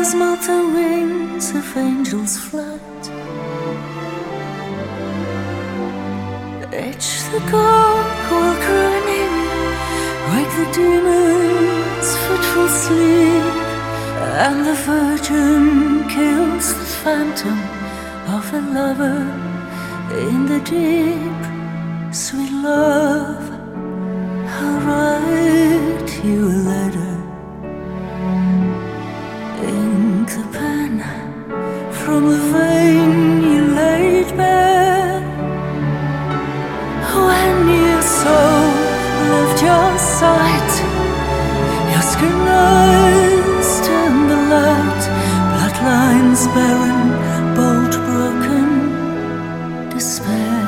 those molten wings of angels flight, etch the gargoyle grinning, wake the demons fitful sleep, and the virgin kills the phantom of a lover in the deep. Sweet love, I'll write you a letter, ink the pen from the vein you laid bare. When your soul left your sight, your skin eyes turned the light, bloodlines barren, bolt broken, despair.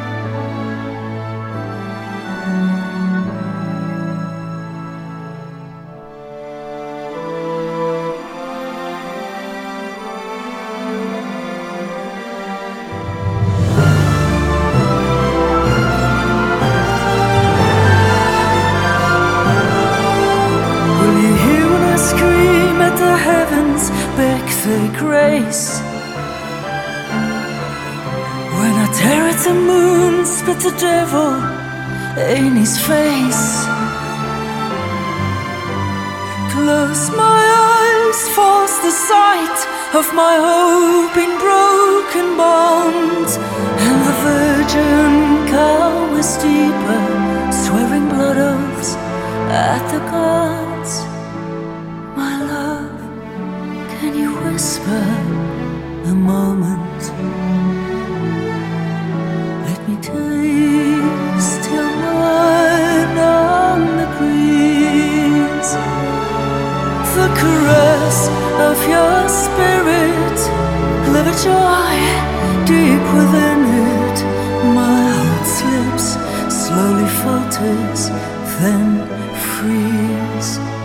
The heavens beg their grace. When I tear at the moon, spit the devil in his face. Close my eyes, force the sight of my hope in broken bonds, and the virgin cowers deeper, swearing blood oaths at the gods. Can you whisper a moment? Let me taste your wine on the breeze, the caress of your spirit, live a joy deep within it. My heart slips, slowly falters, then frees.